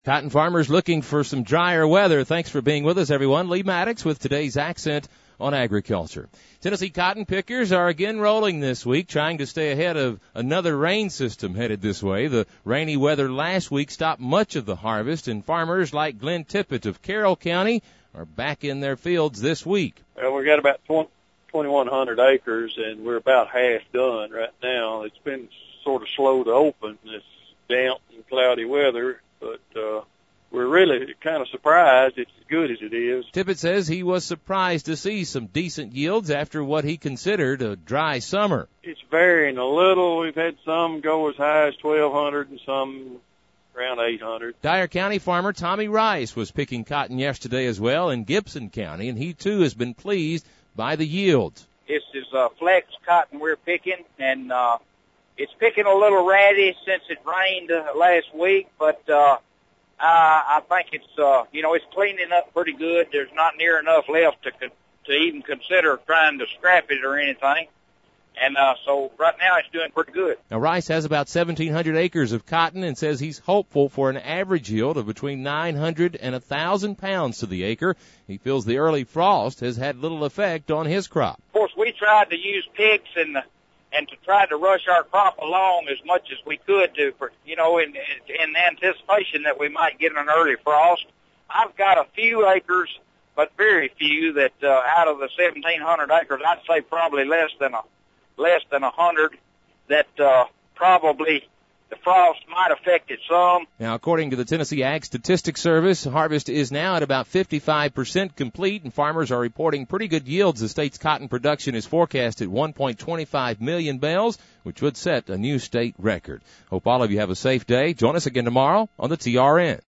Cotton farmers looking for some drier weather. Thanks for being with us, everyone. Lee Maddox with today's Accent on Agriculture. Tennessee cotton pickers are again rolling this week, trying to stay ahead of another rain system headed this way. The rainy weather last week stopped much of the harvest, and farmers like Glenn Tippett of Carroll County are back in their fields this week. Well, we got about 2,100 acres, and we're about half done right now. It's been sort of slow to open, this damp and cloudy weather, but we're really kind of surprised it's as good as it is. Tippett says he was surprised to see some decent yields after what he considered a dry summer. It's varying a little. We've had some go as high as 1,200 and some around 800. Dyer County farmer Tommy Rice was picking cotton yesterday as well in Gibson County, and he too has been pleased by the yields. This is flex cotton we're picking, and it's picking a little ratty since it rained last week, but I think it's it's cleaning up pretty good. There's not near enough left to even consider trying to scrap it or anything. And so right now it's doing pretty good. Now Rice has about 1,700 acres of cotton and says he's hopeful for an average yield of between 900 and 1,000 pounds to the acre. He feels the early frost has had little effect on his crop. Of course, we tried to use picks and to try to rush our crop along as much as we could in anticipation that we might get an early frost. I've got a few acres, but very few that out of the 1,700 acres, I'd say probably less than 100 that probably the frost might affect it some. Now, according to the Tennessee Ag Statistics Service, harvest is now at about 55% complete, and farmers are reporting pretty good yields. The state's cotton production is forecast at 1.25 million bales, which would set a new state record. Hope all of you have a safe day. Join us again tomorrow on the TRN.